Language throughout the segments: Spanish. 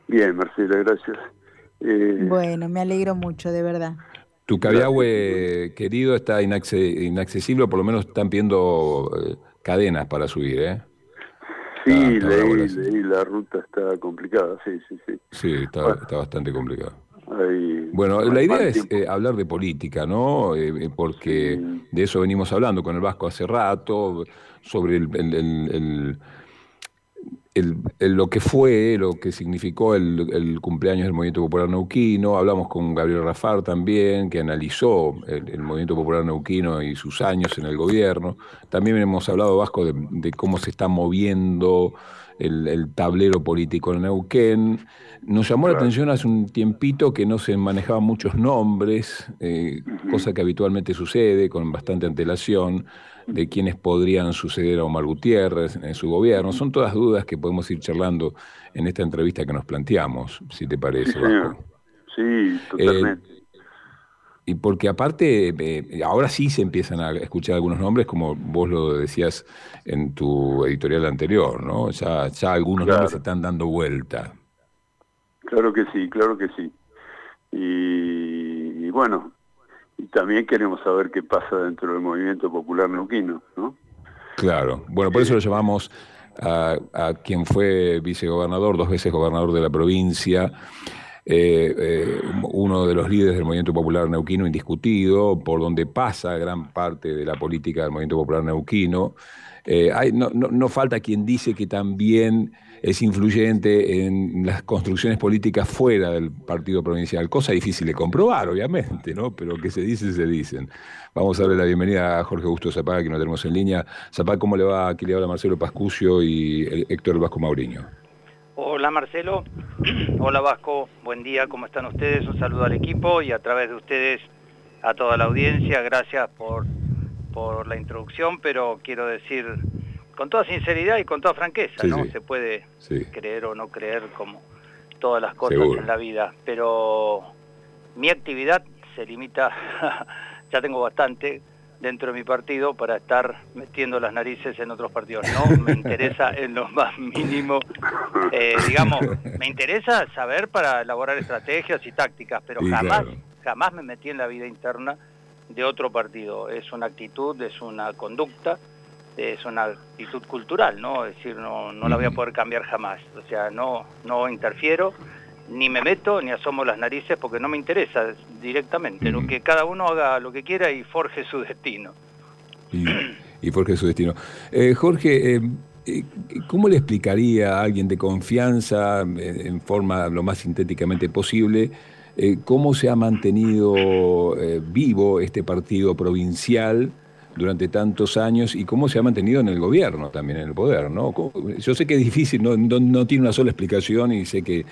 Bien, Marcela, gracias. Bueno, me alegro mucho, de verdad. Tu Gracias. Cabiahue querido está inaccesible, o por lo menos están pidiendo cadenas para subir, ¿eh? Sí, Está bravo el leí, la ruta está complicada, sí, sí, sí. Sí, Bueno, está bastante complicado. hay Bueno, la idea mal es tiempo. hablar de política, ¿no? Porque Sí, de eso venimos hablando con el Vasco hace rato, sobre lo que fue, lo que significó el cumpleaños del Movimiento Popular Neuquino. Hablamos con Gabriel Rafar también, que analizó el Movimiento Popular Neuquino y sus años en el gobierno. También hemos hablado, Vasco, de cómo se está moviendo el tablero político en Neuquén. Nos llamó la claro. atención hace un tiempito que no se manejaban muchos nombres, Ujú. cosa que habitualmente sucede con bastante antelación, de quiénes podrían suceder a Omar Gutiérrez en su gobierno. Son todas dudas que podemos ir charlando en esta entrevista que nos planteamos, si te Sí, parece, Vasco. señor. Sí, Eh, totalmente. y porque aparte, ahora sí se empiezan a escuchar algunos nombres, como vos lo decías en tu editorial anterior, ¿no? Ya algunos nombres se Claro, están dando vuelta. claro que sí, claro que sí. Y bueno, y también queremos saber qué pasa dentro del movimiento popular neuquino, ¿no? Claro. Bueno, por eso lo Eh, llamamos a quien fue vicegobernador, dos veces gobernador de la provincia, uno de los líderes del Movimiento Popular Neuquino indiscutido, por donde pasa gran parte de la política del Movimiento Popular Neuquino. No falta quien dice que también es influyente en las construcciones políticas fuera del partido provincial, cosa difícil de comprobar, obviamente, ¿no? Pero que se dicen, se dicen. Vamos a darle la bienvenida a Jorge Augusto Zapag, que nos tenemos en línea. Zapag, ¿cómo le va? Aquí le habla Marcelo Pascucio y Héctor Vasco Mauriño. Hola Marcelo, hola Vasco, buen día, ¿cómo están ustedes? Un saludo al equipo y a través de ustedes a toda la audiencia, gracias por la introducción, pero quiero decir con toda sinceridad y con toda franqueza, Sí, ¿no? sí, Se puede sí, creer o no creer como todas las cosas en seguro. la vida, pero mi actividad se limita, ya tengo bastante dentro de mi partido para estar metiendo las narices en otros partidos. No me interesa en lo más mínimo, digamos, me interesa saber para elaborar estrategias y tácticas, pero Y claro. jamás me metí en la vida interna de otro partido. Es una actitud, es una conducta, es una actitud cultural, ¿no? Es decir, no la voy a Ujú. poder cambiar jamás. O sea, no interfiero, ni me meto, ni asomo las narices, porque no me interesa directamente, ¿no? Ujú. Que cada uno haga lo que quiera y forje su destino. Y, y Jorge su destino. Jorge, eh, ¿cómo le explicaría a alguien de confianza, en forma lo más sintéticamente posible, cómo se ha mantenido vivo este partido provincial durante tantos años y cómo se ha mantenido en el gobierno también, en el poder, ¿no? Yo sé que es difícil, no tiene una sola explicación y sé que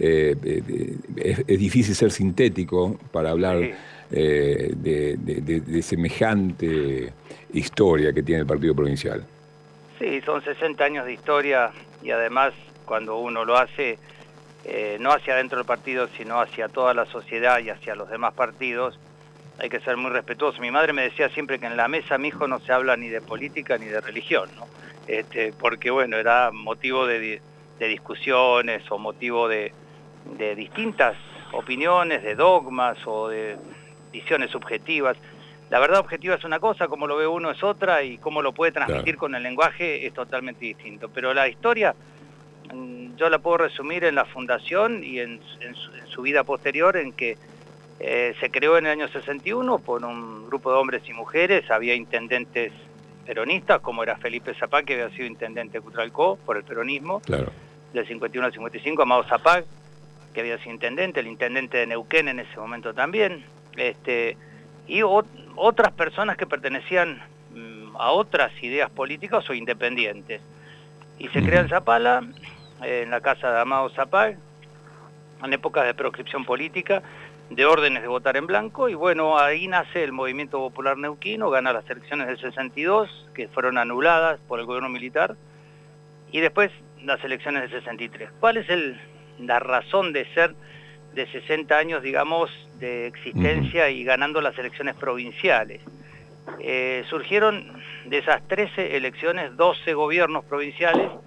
es difícil ser sintético para hablar Sí. de semejante historia que tiene el partido provincial. Sí, son 60 años de historia y además cuando uno lo hace, no hacia dentro del partido, sino hacia toda la sociedad y hacia los demás partidos, hay que ser muy respetuoso. Mi madre me decía siempre que en la mesa, mi hijo, no se habla ni de política ni de religión, ¿no? Porque bueno, era motivo de discusiones o motivo de distintas opiniones, de dogmas o de visiones subjetivas. La verdad objetiva es una cosa, como lo ve uno es otra, y cómo lo puede Claro. transmitir con el lenguaje es totalmente distinto. Pero la historia yo la puedo resumir en la fundación y en su vida posterior, en que se creó en el año 61 por un grupo de hombres y mujeres. Había intendentes peronistas, como era Felipe Zapag, que había sido intendente de Cutralcó por el peronismo, Claro. del 51 al 55, Amado Zapag, que había sido intendente, el intendente de Neuquén en ese momento también, y otras personas que pertenecían a otras ideas políticas o independientes. Y se crea en Ujú. Zapala, en la casa de Amado Zapag, en épocas de proscripción política, de órdenes de votar en blanco, y bueno, ahí nace el Movimiento Popular Neuquino, gana las elecciones del 62, que fueron anuladas por el gobierno militar, y después las elecciones del 63. ¿Cuál es la razón de ser de 60 años, digamos, de Ujú. existencia y ganando las elecciones provinciales? Surgieron de esas 13 elecciones 12 gobiernos provinciales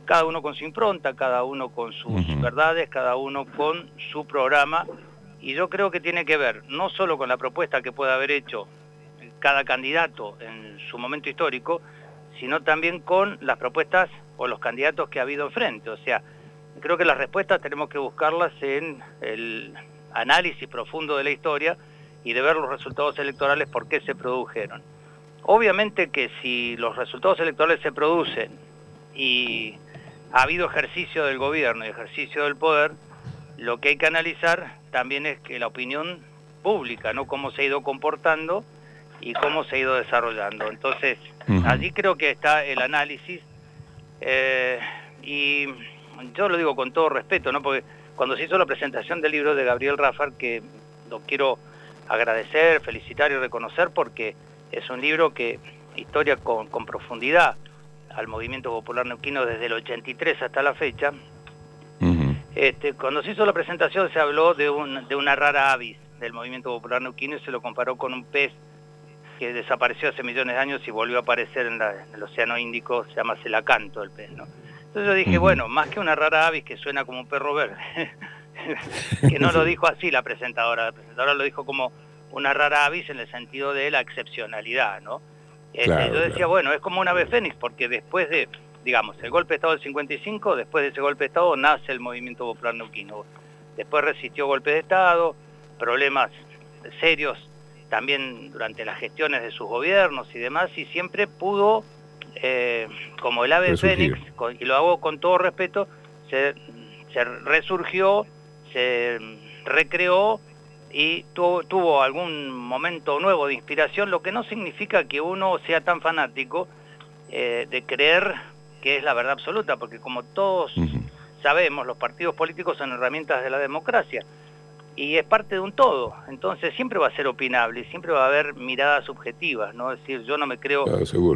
cada uno con su impronta, cada uno con sus verdades, cada uno con su programa, y yo creo que tiene que ver no solo con la propuesta que pueda haber hecho cada candidato en su momento histórico, sino también con las propuestas o los candidatos que ha habido enfrente. O sea, creo que las respuestas tenemos que buscarlas en el análisis profundo de la historia y de ver los resultados electorales, por qué se produjeron. Obviamente que si los resultados electorales se producen y ha habido ejercicio del gobierno y ejercicio del poder, lo que hay que analizar también es que la opinión pública, ¿no? Cómo se ha ido comportando y cómo se ha ido desarrollando. Entonces, allí creo que está el análisis, y yo lo digo con todo respeto, ¿no? Porque cuando se hizo la presentación del libro de Gabriel Rafar, que lo quiero agradecer, felicitar y reconocer, porque es un libro que historia con profundidad al movimiento popular neuquino desde el 83 hasta la fecha. Cuando se hizo la presentación se habló de una rara avis del movimiento popular neuquino y se lo comparó con un pez que desapareció hace millones de años y volvió a aparecer en el Océano Índico, se llama celacanto el pez, ¿no? Entonces yo dije, bueno, más que una rara avis que suena como un perro verde, que no lo dijo así la presentadora lo dijo como una rara avis en el sentido de la excepcionalidad, ¿no? Yo decía, bueno, es como un ave fénix, porque después de, digamos, el golpe de Estado del 55, después de ese golpe de Estado nace el movimiento popular neuquino. Después resistió golpes de Estado, problemas serios también durante las gestiones de sus gobiernos y demás, y siempre pudo, como el ave fénix, y lo hago con todo respeto, se resurgió, se recreó y tuvo algún momento nuevo de inspiración, lo que no significa que uno sea tan fanático de creer que es la verdad absoluta, porque como todos sabemos, los partidos políticos son herramientas de la democracia, y es parte de un todo, entonces siempre va a ser opinable y siempre va a haber miradas subjetivas, ¿no? Es decir, yo no me creo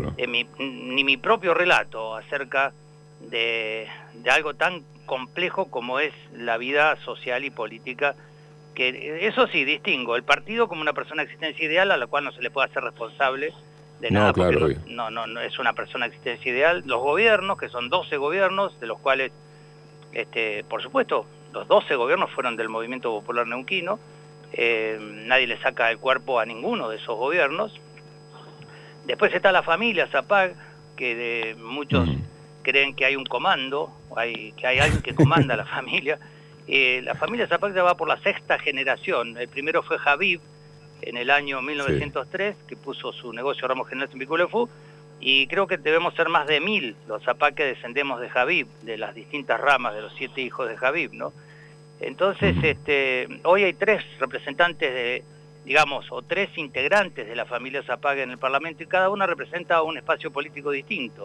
ni mi propio relato acerca de algo tan complejo como es la vida social y política, que eso sí, distingo el partido como una persona de existencia ideal a la cual no se le puede hacer responsable de nada, porque no es una persona de existencia ideal. Los gobiernos, que son 12 gobiernos, de los cuales, por supuesto, los 12 gobiernos fueron del movimiento popular neuquino, nadie le saca el cuerpo a ninguno de esos gobiernos. Después está la familia Zapag, que muchos creen que hay un comando, que hay alguien que comanda a la familia. La familia Zapag ya va por la 6ª generación. El primero fue Habib, en el año 1903, que puso su negocio Ramos General en Piculefú, y creo que debemos ser más de 1000 los Zapag que descendemos de Habib, de las distintas ramas de los 7 hijos de Habib, ¿no? Entonces, hoy hay 3 representantes o 3 integrantes de la familia Zapag en el Parlamento, y cada una representa un espacio político distinto.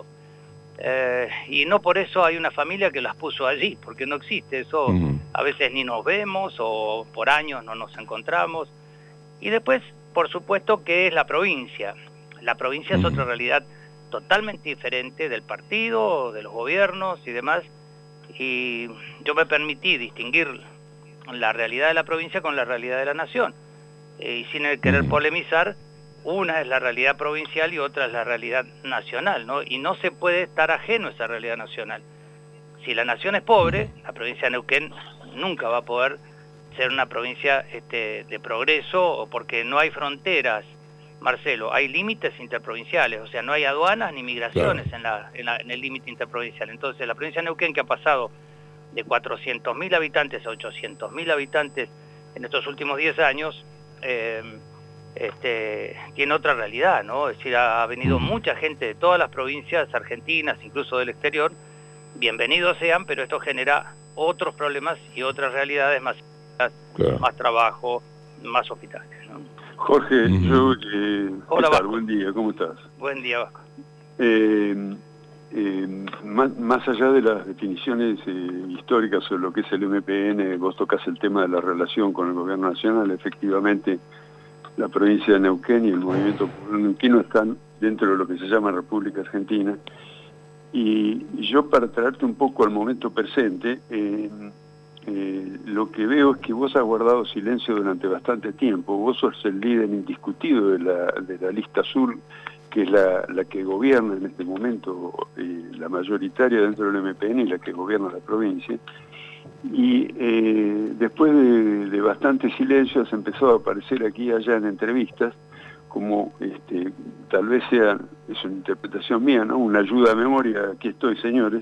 Y no por eso hay una familia que las puso allí, porque no existe eso. A veces ni nos vemos o por años no nos encontramos. Y después, por supuesto, que es la provincia. La provincia es otra realidad totalmente diferente del partido, de los gobiernos y demás, y yo me permití distinguir la realidad de la provincia con la realidad de la nación, y sin querer polemizar, una es la realidad provincial y otra es la realidad nacional, ¿no? Y no se puede estar ajeno a esa realidad nacional. Si la nación es pobre, la provincia de Neuquén nunca va a poder ser una provincia de progreso, o porque no hay fronteras, Marcelo, hay límites interprovinciales, o sea, no hay aduanas ni migraciones en el límite interprovincial. Entonces, la provincia de Neuquén, que ha pasado de 400.000 habitantes a 800.000 habitantes en estos últimos 10 años, tiene otra realidad, ¿no? Es decir, ha venido mucha gente de todas las provincias argentinas, incluso del exterior, bienvenidos sean, pero esto genera otros problemas y otras realidades más trabajo, más hospitales, ¿no? Jorge, hola, ¿qué tal? Buen día, ¿cómo estás? Buen día, Vasco. Más allá de las definiciones históricas sobre lo que es el MPN, vos tocás el tema de la relación con el gobierno nacional. Efectivamente, la provincia de Neuquén y el movimiento neuquino están dentro de lo que se llama República Argentina. Y yo, para traerte un poco al momento presente, lo que veo es que vos has guardado silencio durante bastante tiempo. Vos sos el líder indiscutido de la lista azul, que es la que gobierna en este momento, la mayoritaria dentro del MPN y la que gobierna la provincia. Y después de bastante silencio se empezó a aparecer aquí y allá en entrevistas, como tal vez sea, es una interpretación mía, ¿no? Una ayuda a memoria, aquí estoy, señores,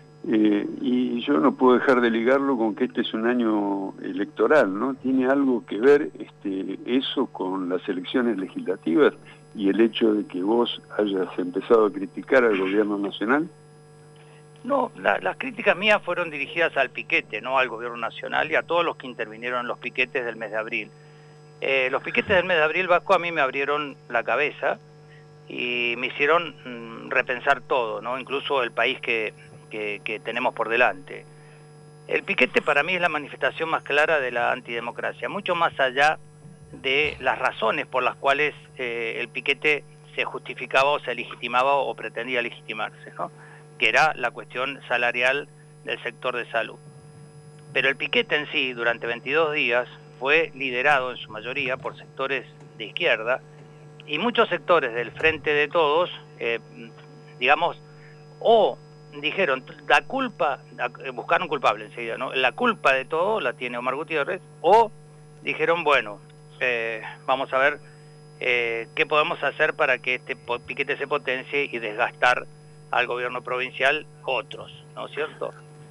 y yo no puedo dejar de ligarlo con que este es un año electoral, ¿no? ¿Tiene algo que ver eso con las elecciones legislativas y el hecho de que vos hayas empezado a criticar al gobierno nacional? No, las críticas mías fueron dirigidas al piquete, no al gobierno nacional y a todos los que intervinieron en los piquetes del mes de abril. Los piquetes del mes de abril, Vasco, a mí me abrieron la cabeza y me hicieron repensar todo, ¿no? Incluso el país que tenemos por delante. El piquete para mí es la manifestación más clara de la antidemocracia, mucho más allá de las razones por las cuales el piquete se justificaba o se legitimaba o pretendía legitimarse, ¿no? Que era la cuestión salarial del sector de salud. Pero el piquete en sí, durante 22 días, fue liderado en su mayoría por sectores de izquierda y muchos sectores del Frente de Todos, digamos, o dijeron, la culpa, buscaron culpable enseguida, ¿no? La culpa de todo la tiene Omar Gutiérrez, o dijeron, bueno, vamos a ver qué podemos hacer para que este piquete se potencie y desgastar al gobierno provincial otros, ¿no es cierto?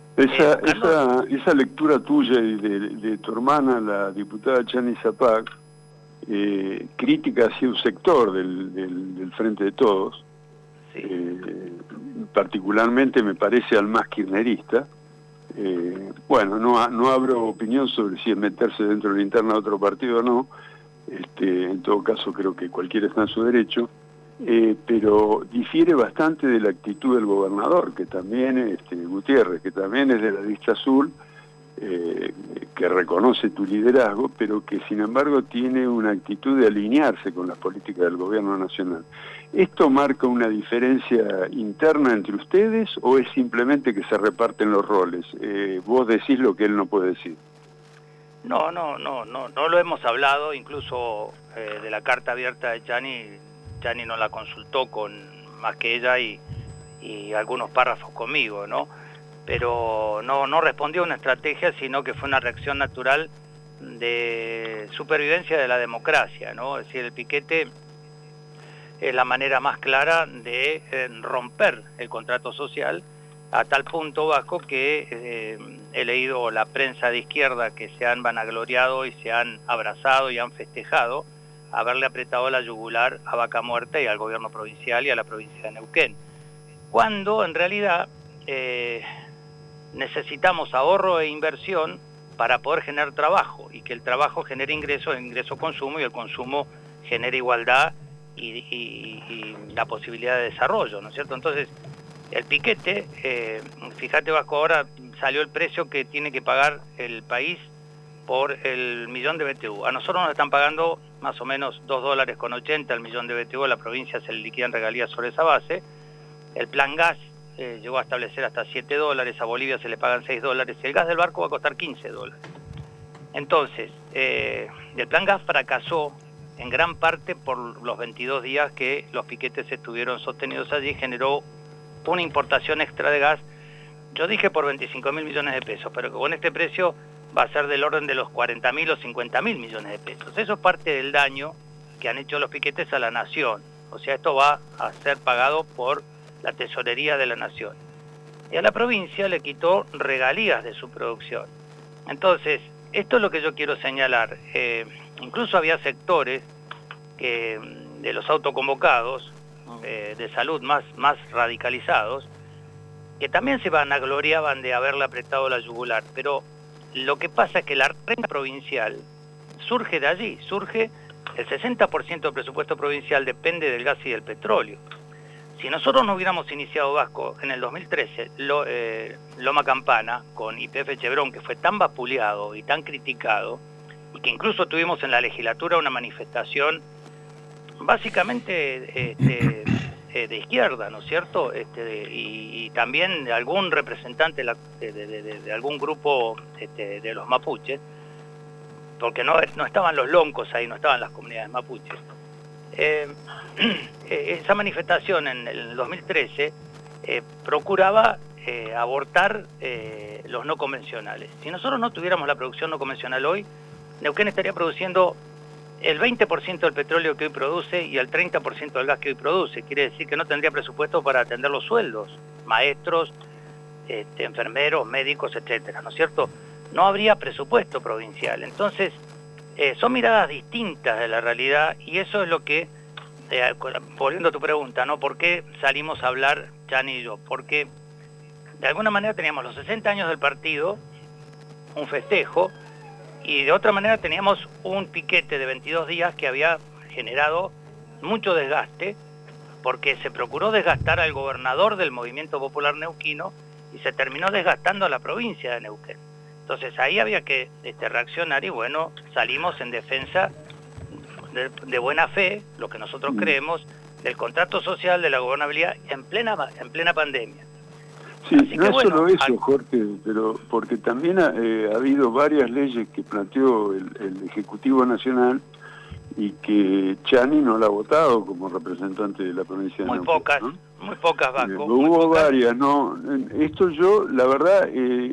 Esa lectura tuya y de tu hermana, la diputada Chani Zapac, crítica hacia un sector del Frente de Todos, sí. Particularmente me parece al más kirchnerista. Bueno, no abro opinión sobre si es meterse dentro de la interna de otro partido o no. En todo caso creo que cualquiera está en su derecho. Pero difiere bastante de la actitud del gobernador, que también Gutiérrez, que también es de la lista azul, que reconoce tu liderazgo, pero que sin embargo tiene una actitud de alinearse con las políticas del gobierno nacional. ¿Esto marca una diferencia interna entre ustedes o es simplemente que se reparten los roles? Vos decís lo que él no puede decir. No lo hemos hablado, incluso de la carta abierta de Chani no la consultó con más que ella y algunos párrafos conmigo, ¿no? Pero no respondió a una estrategia, sino que fue una reacción natural de supervivencia de la democracia, ¿no? Es decir, el piquete es la manera más clara de romper el contrato social, a tal punto, Vasco, que he leído la prensa de izquierda que se han vanagloriado y se han abrazado y han festejado haberle apretado la yugular a Vaca Muerta y al gobierno provincial y a la provincia de Neuquén, cuando en realidad necesitamos ahorro e inversión para poder generar trabajo, y que el trabajo genere ingresos, el ingreso consumo, y el consumo genere igualdad y la posibilidad de desarrollo, ¿no es cierto? Entonces, el piquete, fíjate, Vasco, ahora salió el precio que tiene que pagar el país por el millón de BTU. A nosotros nos están pagando más o menos $2.80 el millón de BTU, a la provincia se le liquidan regalías sobre esa base. El plan gas llegó a establecer hasta $7, a Bolivia se le pagan $6, y el gas del barco va a costar $15. Entonces, el plan gas fracasó en gran parte por los 22 días que los piquetes estuvieron sostenidos allí, generó una importación extra de gas, yo dije por 25.000 millones de pesos, pero que con este precio va a ser del orden de los 40.000 o 50.000 millones de pesos. Eso es parte del daño que han hecho los piquetes a la nación. O sea, esto va a ser pagado por la tesorería de la nación. Y a la provincia le quitó regalías de su producción. Entonces, esto es lo que yo quiero señalar. Incluso había sectores de los autoconvocados de salud más radicalizados, que también se vanagloriaban de haberle apretado la yugular, pero lo que pasa es que la renta provincial surge de allí, el 60% del presupuesto provincial depende del gas y del petróleo. Si nosotros no hubiéramos iniciado, Vasco, en el 2013, Loma Campana, con YPF Chevron, que fue tan vapuleado y tan criticado, y que incluso tuvimos en la legislatura una manifestación básicamente de izquierda, ¿no es cierto? Y también de algún representante de algún grupo de los mapuches, porque no estaban los loncos ahí, no estaban las comunidades mapuches. esa manifestación en el 2013 procuraba abortar los no convencionales. Si nosotros no tuviéramos la producción no convencional hoy, Neuquén estaría produciendo el 20% del petróleo que hoy produce y el 30% del gas que hoy produce. Quiere decir que no tendría presupuesto para atender los sueldos, maestros, enfermeros, médicos, etcétera, ¿no es cierto? No habría presupuesto provincial. Entonces, son miradas distintas de la realidad y eso es lo que, volviendo a tu pregunta, ¿no? ¿Por qué salimos a hablar, Chani y yo? Porque de alguna manera teníamos los 60 años del partido, un festejo, y de otra manera teníamos un piquete de 22 días que había generado mucho desgaste, porque se procuró desgastar al gobernador del Movimiento Popular Neuquino y se terminó desgastando a la provincia de Neuquén. Entonces ahí había que reaccionar y bueno, salimos en defensa de buena fe, lo que nosotros creemos, del contrato social, de la gobernabilidad en plena pandemia. Sí, no es solo eso, Jorge, pero porque también ha habido varias leyes que planteó el Ejecutivo Nacional y que Chani no la ha votado como representante de la provincia de Neuquén. Muy pocas, Vasco. Hubo varias, ¿no? Esto yo, la verdad,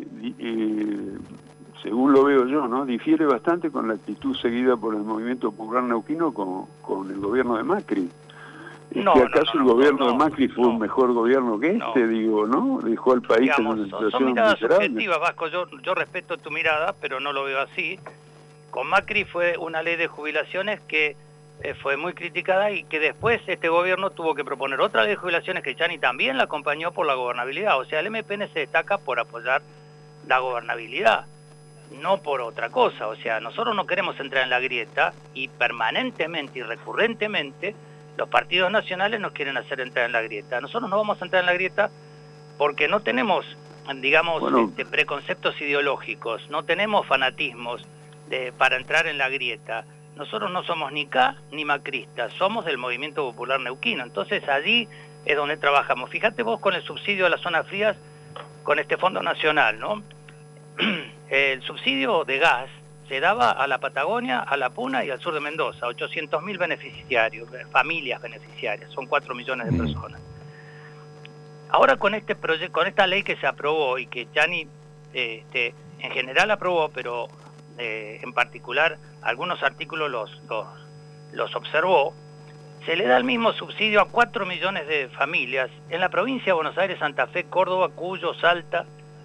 según lo veo yo, ¿no? Difiere bastante con la actitud seguida por el Movimiento Popular Neuquino con el gobierno de Macri. ¿Acaso el gobierno de Macri fue un mejor gobierno que este? Digo, ¿no? Dejó al país en una situación son miradas miserable. subjetivas, Vasco. Yo respeto tu mirada, pero no lo veo así. Con Macri fue una ley de jubilaciones que fue muy criticada y que después este gobierno tuvo que proponer otra ley de jubilaciones que Chani también la acompañó por la gobernabilidad. O sea, el MPN se destaca por apoyar la gobernabilidad, no por otra cosa. O sea, nosotros no queremos entrar en la grieta y permanentemente y recurrentemente los partidos nacionales nos quieren hacer entrar en la grieta. Nosotros no vamos a entrar en la grieta porque no tenemos, digamos, preconceptos ideológicos, no tenemos fanatismos para entrar en la grieta. Nosotros no somos ni K ni macristas, somos del Movimiento Popular Neuquino. Entonces allí es donde trabajamos. Fíjate vos con el subsidio de las zonas frías, con este Fondo Nacional, ¿no? El subsidio de gas se daba a la Patagonia, a la Puna y al sur de Mendoza, 800.000 beneficiarios, familias beneficiarias, son 4 millones de personas. Ahora con este proyecto, con esta ley que se aprobó y que Chani en general aprobó, pero en particular algunos artículos los observó, se le da el mismo subsidio a 4 millones de familias en la provincia de Buenos Aires, Santa Fe, Córdoba, Cuyo, Salta.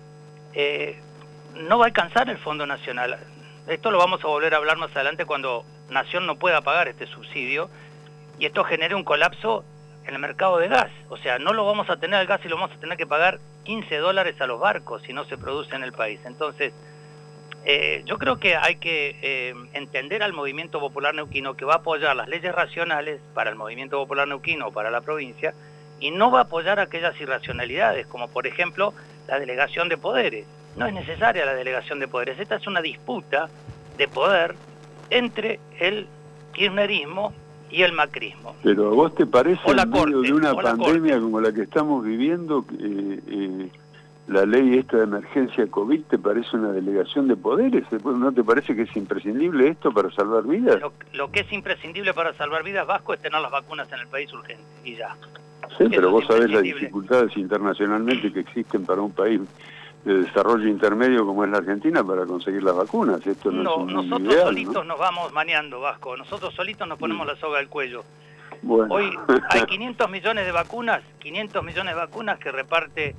No va a alcanzar el Fondo Nacional. Esto lo vamos a volver a hablar más adelante cuando Nación no pueda pagar este subsidio y esto genere un colapso en el mercado de gas. O sea, no lo vamos a tener al gas y lo vamos a tener que pagar $15 a los barcos si no se produce en el país. Entonces, yo creo que hay que entender al Movimiento Popular Neuquino que va a apoyar las leyes racionales para el Movimiento Popular Neuquino o para la provincia y no va a apoyar aquellas irracionalidades, como por ejemplo la delegación de poderes. No es necesaria la delegación de poderes. Esta es una disputa de poder entre el kirchnerismo y el macrismo. Pero ¿a vos te parece en medio de una pandemia como la que estamos viviendo, la ley esta de emergencia COVID te parece una delegación de poderes? ¿No te parece que es imprescindible esto para salvar vidas? Lo que es imprescindible para salvar vidas, Vasco, es tener las vacunas en el país urgente, y ya. Sí, pero vos sabés las dificultades internacionalmente que existen para un país de desarrollo intermedio como es la Argentina para conseguir las vacunas. Esto no es nosotros ideal, solitos, ¿no? Nos vamos maneando, Vasco. Nosotros solitos nos ponemos la soga al cuello. Bueno. Hoy hay 500 millones de vacunas que reparte,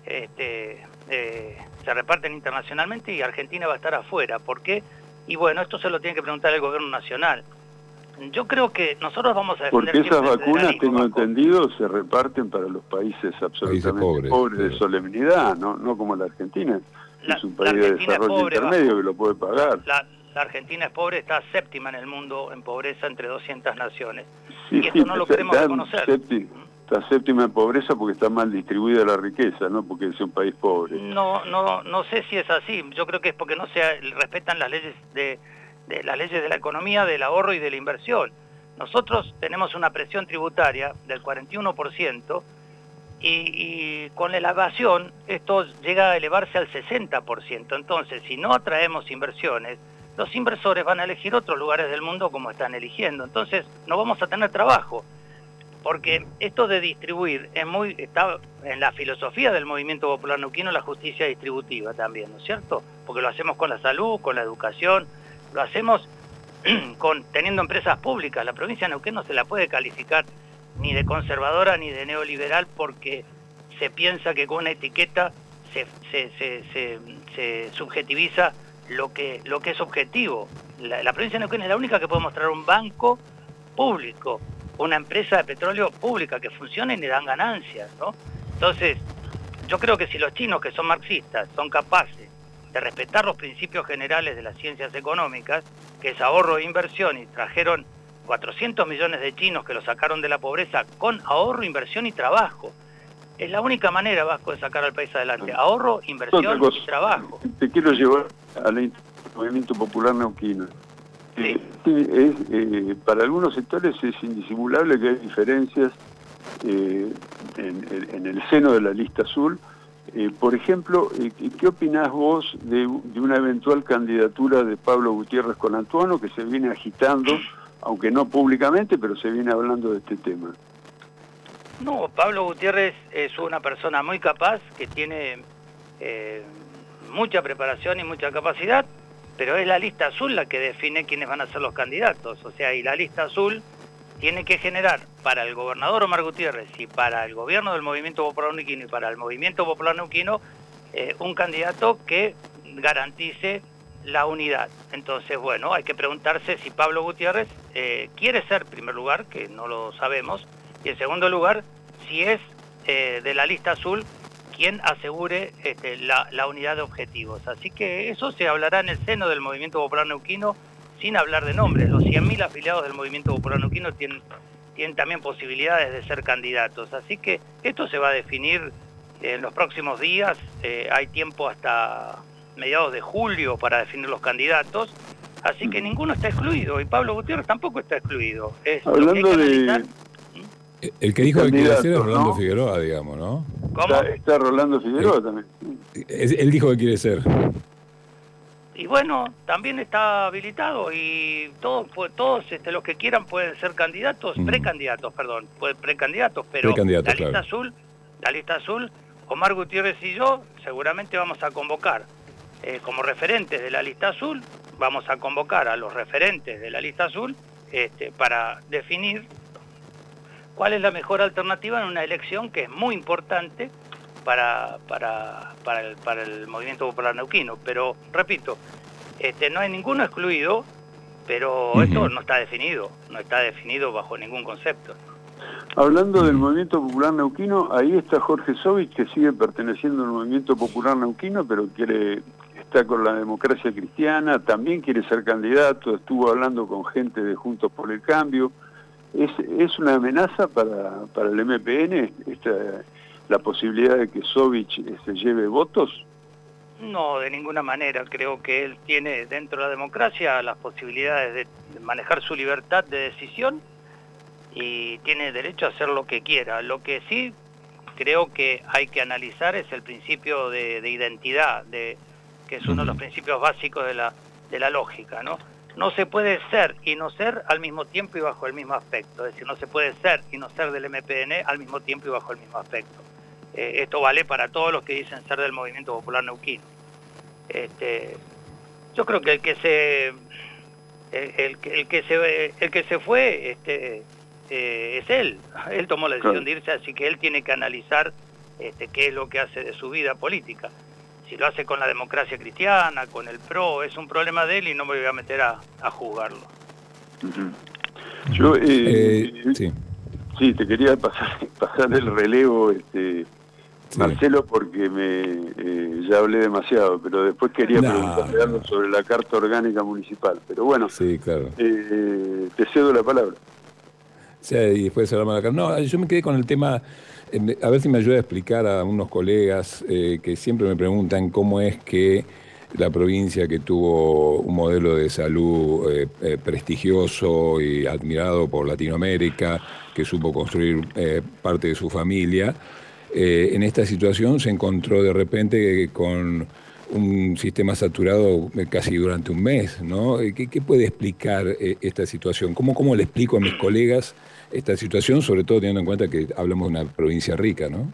se reparten internacionalmente y Argentina va a estar afuera. ¿Por qué? Y bueno, esto se lo tiene que preguntar el gobierno nacional. Yo creo que nosotros vamos a defender... Porque esas vacunas, tengo entendido, se reparten para los países absolutamente pobres de solemnidad, no como la Argentina. Es un país de desarrollo intermedio que lo puede pagar. La Argentina es pobre, está séptima en el mundo en pobreza entre 200 naciones. Sí, y esto no lo queremos reconocer. Está séptima en pobreza porque está mal distribuida la riqueza, no porque es un país pobre. No sé si es así. Yo creo que es porque no se respetan las leyes de la economía, del ahorro y de la inversión. Nosotros tenemos una presión tributaria del 41% y con la evasión esto llega a elevarse al 60%. Entonces, si no atraemos inversiones, los inversores van a elegir otros lugares del mundo como están eligiendo. Entonces no vamos a tener trabajo, porque esto de distribuir está en la filosofía del movimiento popular neuquino, la justicia distributiva también, ¿no es cierto? Porque lo hacemos con la salud, con la educación, lo hacemos teniendo empresas públicas. La provincia de Neuquén no se la puede calificar ni de conservadora ni de neoliberal porque se piensa que con una etiqueta se subjetiviza lo que es objetivo. La provincia de Neuquén es la única que puede mostrar un banco público, una empresa de petróleo pública que funcione y le dan ganancias, ¿no? Entonces, yo creo que si los chinos, que son marxistas, son capaces de respetar los principios generales de las ciencias económicas, que es ahorro e inversión, y trajeron 400 millones de chinos que los sacaron de la pobreza con ahorro, inversión y trabajo. Es la única manera, Vasco, de sacar al país adelante. Ahorro, inversión y trabajo. Te quiero llevar al movimiento popular neuquino. Sí. Para algunos sectores es indisimulable que hay diferencias en el seno de la lista azul. Por ejemplo, ¿qué opinás vos de una eventual candidatura de Pablo Gutiérrez con Antuono, que se viene agitando, aunque no públicamente, pero se viene hablando de este tema? No, Pablo Gutiérrez es una persona muy capaz, que tiene mucha preparación y mucha capacidad, pero es la lista azul la que define quiénes van a ser los candidatos. O sea, y la lista azul tiene que generar para el gobernador Omar Gutiérrez y para el gobierno del Movimiento Popular Neuquino y para el Movimiento Popular Neuquino un candidato que garantice la unidad. Entonces, bueno, hay que preguntarse si Pablo Gutiérrez quiere ser, en primer lugar, que no lo sabemos, y en segundo lugar, si es de la lista azul quien asegure la unidad de objetivos. Así que eso se hablará en el seno del Movimiento Popular Neuquino, sin hablar de nombres. Los 100.000 afiliados del Movimiento Popular Neuquino tienen también posibilidades de ser candidatos. Así que esto se va a definir en los próximos días. Hay tiempo hasta mediados de julio para definir los candidatos. Así que ninguno está excluido, y Pablo Gutiérrez tampoco está excluido. Hablando de... El que dijo que quiere ser es Rolando, ¿no? Figueroa, digamos, ¿no? ¿Cómo? Está Rolando Figueroa también. Él dijo que quiere ser. Y bueno, también está habilitado, y todos los que quieran pueden ser candidatos, precandidatos, pero Precandidatos, la lista azul, Omar Gutiérrez y yo seguramente vamos a convocar como referentes de la lista azul, vamos a convocar a los referentes de la lista azul para definir cuál es la mejor alternativa en una elección que es muy importante para el Movimiento Popular Neuquino. Pero, repito, no hay ninguno excluido, pero esto no está definido está bajo ningún concepto. Hablando del Movimiento Popular Neuquino, ahí está Jorge Sovich, que sigue perteneciendo al Movimiento Popular Neuquino, pero está con la democracia cristiana, también quiere ser candidato, estuvo hablando con gente de Juntos por el Cambio. ¿Es una amenaza para el MPN la posibilidad de que Sovich se lleve votos? No, de ninguna manera. Creo que él tiene dentro de la democracia las posibilidades de manejar su libertad de decisión y tiene derecho a hacer lo que quiera. Lo que sí creo que hay que analizar es el principio de identidad, que es uno de los principios básicos de la lógica, ¿no? No se puede ser y no ser al mismo tiempo y bajo el mismo aspecto. Es decir, no se puede ser y no ser del MPN al mismo tiempo y bajo el mismo aspecto. Esto vale para todos los que dicen ser del Movimiento Popular Neuquino. Yo creo que el que se fue es él. Él tomó la decisión de irse, así que él tiene que analizar qué es lo que hace de su vida política. Si lo hace con la democracia cristiana, con el PRO, es un problema de él y no me voy a meter a juzgarlo. Yo, sí, te quería pasar el relevo, Marcelo, porque ya hablé demasiado, pero después quería preguntarle algo sobre la Carta Orgánica Municipal. Pero bueno, sí, claro. Te cedo la palabra. Sí, y después hablamos de la Carta. No, yo me quedé con el tema. A ver si me ayuda a explicar a unos colegas que siempre me preguntan cómo es que la provincia, que tuvo un modelo de salud prestigioso y admirado por Latinoamérica, que supo construir parte de su familia, en esta situación se encontró de repente con un sistema saturado casi durante un mes, ¿no? ¿Qué puede explicar esta situación? ¿Cómo le explico a mis colegas esta situación, sobre todo teniendo en cuenta que hablamos de una provincia rica, ¿no?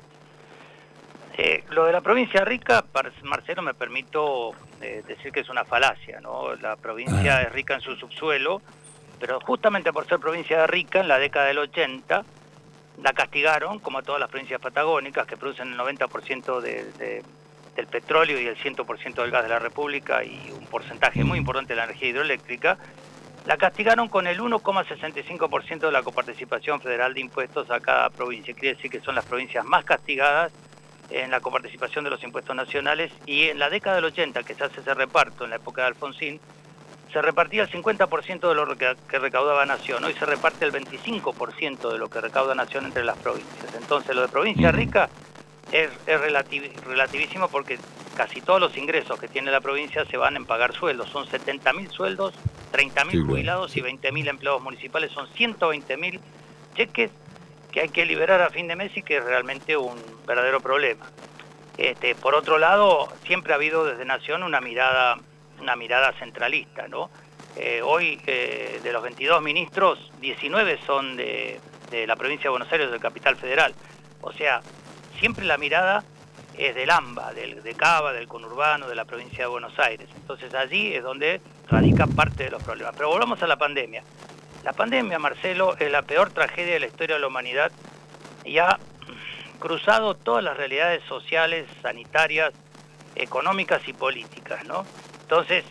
Lo de la provincia rica, Marcelo, me permito decir que es una falacia, ¿no? La provincia es rica en su subsuelo, pero justamente por ser provincia rica, en la década del 80, la castigaron, como a todas las provincias patagónicas, que producen el 90% del petróleo y el 100% del gas de la República y un porcentaje muy importante de la energía hidroeléctrica. La castigaron con el 1,65% de la coparticipación federal de impuestos a cada provincia. Quiere decir que son las provincias más castigadas en la coparticipación de los impuestos nacionales, y en la década del 80, que se hace ese reparto en la época de Alfonsín, se repartía el 50% de lo que recaudaba Nación. Hoy se reparte el 25% de lo que recauda Nación entre las provincias. Entonces lo de provincia rica es relativísimo, porque casi todos los ingresos que tiene la provincia se van en pagar sueldos. Son 70.000 sueldos, 30.000 jubilados y 20.000 empleados municipales. Son 120.000 cheques que hay que liberar a fin de mes y que es realmente un verdadero problema. Por otro lado, siempre ha habido desde Nación una mirada centralista, ¿no? Hoy, de los 22 ministros, 19 son de la provincia de Buenos Aires, del Capital Federal. O sea, siempre la mirada es del AMBA, de Cava, del conurbano, de la provincia de Buenos Aires. Entonces allí es donde radica parte de los problemas. Pero volvamos a la pandemia. La pandemia, Marcelo, es la peor tragedia de la historia de la humanidad y ha cruzado todas las realidades sociales, sanitarias, económicas y políticas, ¿no? Entonces,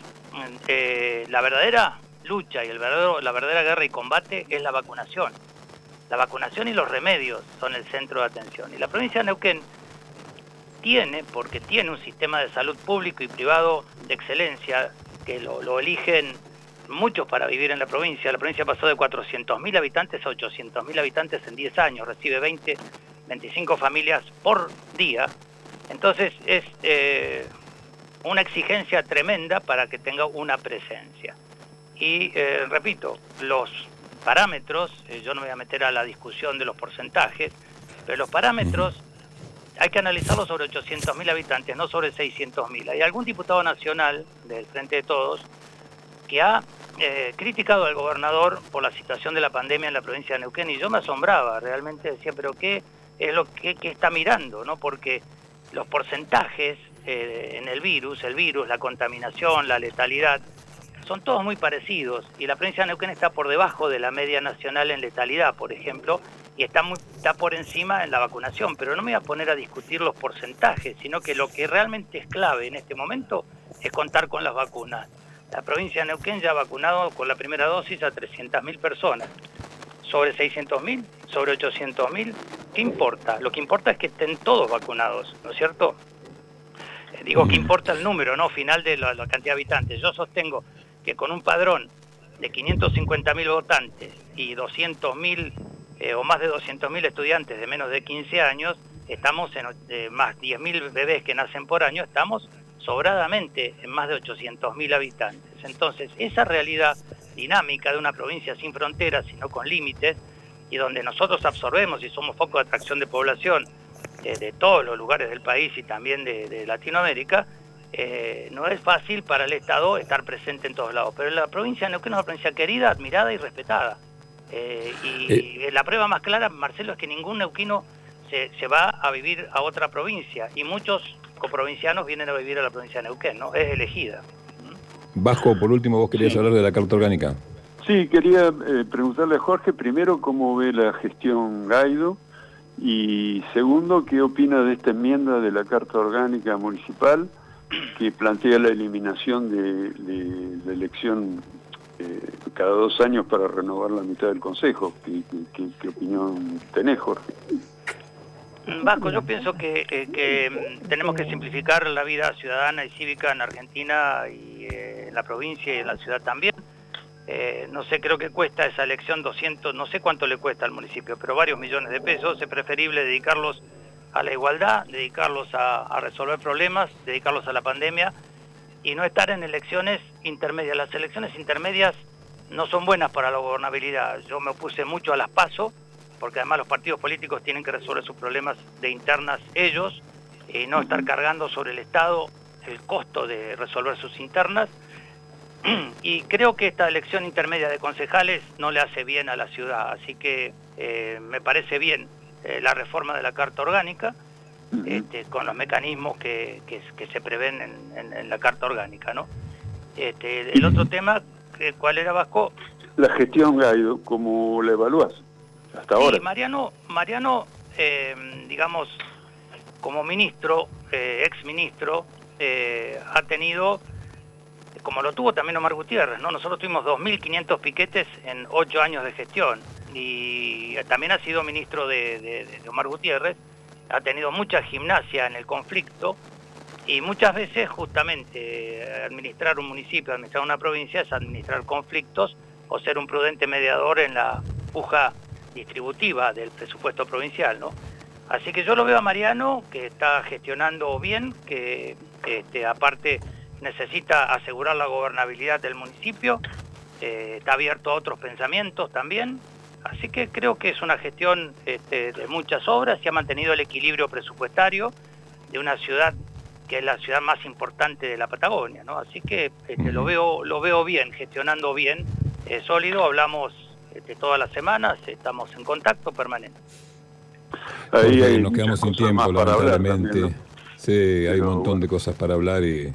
la verdadera lucha y la verdadera guerra y combate es la vacunación. La vacunación y los remedios son el centro de atención. Y la provincia de Neuquén porque tiene un sistema de salud público y privado de excelencia, que lo eligen muchos para vivir en la provincia. La provincia pasó de 400.000 habitantes a 800.000 habitantes en 10 años, recibe 25 familias por día. Entonces es una exigencia tremenda para que tenga una presencia. Y repito, los parámetros, yo no me voy a meter a la discusión de los porcentajes, pero los parámetros hay que analizarlos sobre 800.000 habitantes, no sobre 600.000. Hay algún diputado nacional del Frente de Todos que ha criticado al gobernador por la situación de la pandemia en la provincia de Neuquén, y yo me asombraba, realmente decía, pero ¿qué es lo que está mirando? ¿No? Porque los porcentajes en el virus, la contaminación, la letalidad, son todos muy parecidos, y la provincia de Neuquén está por debajo de la media nacional en letalidad, por ejemplo, y está por encima en la vacunación. Pero no me voy a poner a discutir los porcentajes, sino que lo que realmente es clave en este momento es contar con las vacunas. La provincia de Neuquén ya ha vacunado con la primera dosis a 300.000 personas. Sobre 600.000, sobre 800.000, ¿qué importa? Lo que importa es que estén todos vacunados, ¿no es cierto? Digo que importa el número, ¿no? Final de la cantidad de habitantes. Yo sostengo que con un padrón de 550.000 votantes y 200.000 o más de 200.000 estudiantes de menos de 15 años, estamos en más 10.000 bebés que nacen por año, estamos sobradamente en más de 800.000 habitantes. Entonces, esa realidad dinámica de una provincia sin fronteras, sino con límites, y donde nosotros absorbemos y somos foco de atracción de población de todos los lugares del país y también de Latinoamérica, no es fácil para el Estado estar presente en todos lados. Pero la provincia de Neuquén es una provincia querida, admirada y respetada. La prueba más clara, Marcelo, es que ningún neuquino se va a vivir a otra provincia, y muchos coprovincianos vienen a vivir a la provincia de Neuquén, ¿no? Es elegida. Vasco, por último, vos querías hablar de la Carta Orgánica. Sí, quería preguntarle a Jorge, primero, cómo ve la gestión Gaido, y segundo, qué opina de esta enmienda de la Carta Orgánica Municipal que plantea la eliminación de la elección cada 2 años para renovar la mitad del Consejo. ¿Qué opinión tenés, Jorge? Vasco, yo pienso que tenemos que simplificar la vida ciudadana y cívica en Argentina y en la provincia y en la ciudad también. No sé, creo que cuesta esa elección 200, no sé cuánto le cuesta al municipio, pero varios millones de pesos. Es preferible dedicarlos a la igualdad, dedicarlos a resolver problemas, dedicarlos a la pandemia, y no estar en elecciones intermedias. Las elecciones intermedias no son buenas para la gobernabilidad. Yo me opuse mucho a las PASO, porque además los partidos políticos tienen que resolver sus problemas de internas ellos, y no estar cargando sobre el Estado el costo de resolver sus internas. Y creo que esta elección intermedia de concejales no le hace bien a la ciudad, así que me parece bien la reforma de la Carta Orgánica, con los mecanismos que se prevén en la Carta Orgánica, ¿no? El otro tema, ¿cuál era, Vasco? La gestión, Gaido, ¿cómo la evaluás hasta ahora? Sí, Mariano, digamos, como ministro, ex-ministro, ha tenido, como lo tuvo también Omar Gutiérrez, ¿no? Nosotros tuvimos 2.500 piquetes en 8 años de gestión, y también ha sido ministro de Omar Gutiérrez, ha tenido mucha gimnasia en el conflicto, y muchas veces justamente administrar un municipio, administrar una provincia es administrar conflictos o ser un prudente mediador en la puja distributiva del presupuesto provincial, ¿no? Así que yo lo veo a Mariano, que está gestionando bien, que aparte necesita asegurar la gobernabilidad del municipio, está abierto a otros pensamientos también, así que creo que es una gestión de muchas obras, y ha mantenido el equilibrio presupuestario de una ciudad que es la ciudad más importante de la Patagonia, ¿no? Así que lo veo bien, gestionando bien, sólido, hablamos todas las semanas, estamos en contacto permanente. Ahí nos quedamos sin tiempo, lamentablemente. ¿No? Sí, hay un montón de cosas para hablar y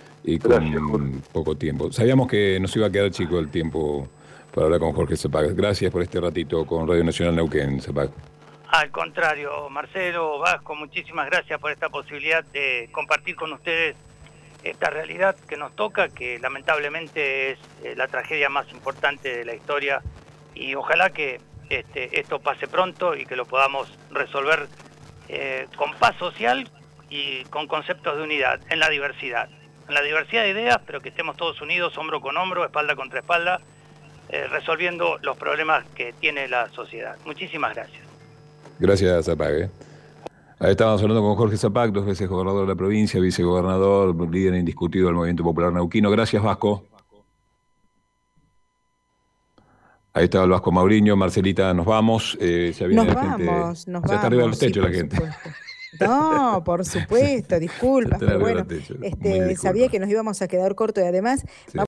con poco tiempo. Sabíamos que nos iba a quedar chico el tiempo para hablar con Jorge Cepag. Gracias por este ratito con Radio Nacional Neuquén, Cepag. Al contrario, Marcelo, Vasco, muchísimas gracias por esta posibilidad de compartir con ustedes esta realidad que nos toca, que lamentablemente es la tragedia más importante de la historia, y ojalá que esto pase pronto y que lo podamos resolver con paz social y con conceptos de unidad, en la diversidad de ideas, pero que estemos todos unidos, hombro con hombro, espalda contra espalda, resolviendo los problemas que tiene la sociedad. Muchísimas gracias. Gracias, Cepag. Ahí estábamos hablando con Jorge Cepag, 2 veces gobernador de la provincia, vicegobernador, líder indiscutido del Movimiento Popular Neuquino. Gracias, Vasco. Ahí estaba el Vasco Mauriño. Marcelita, nos vamos. Ya viene la gente. Ya está arriba de los techos la gente. No, por supuesto, disculpas, pero bueno, sabía que nos íbamos a quedar cortos, y además...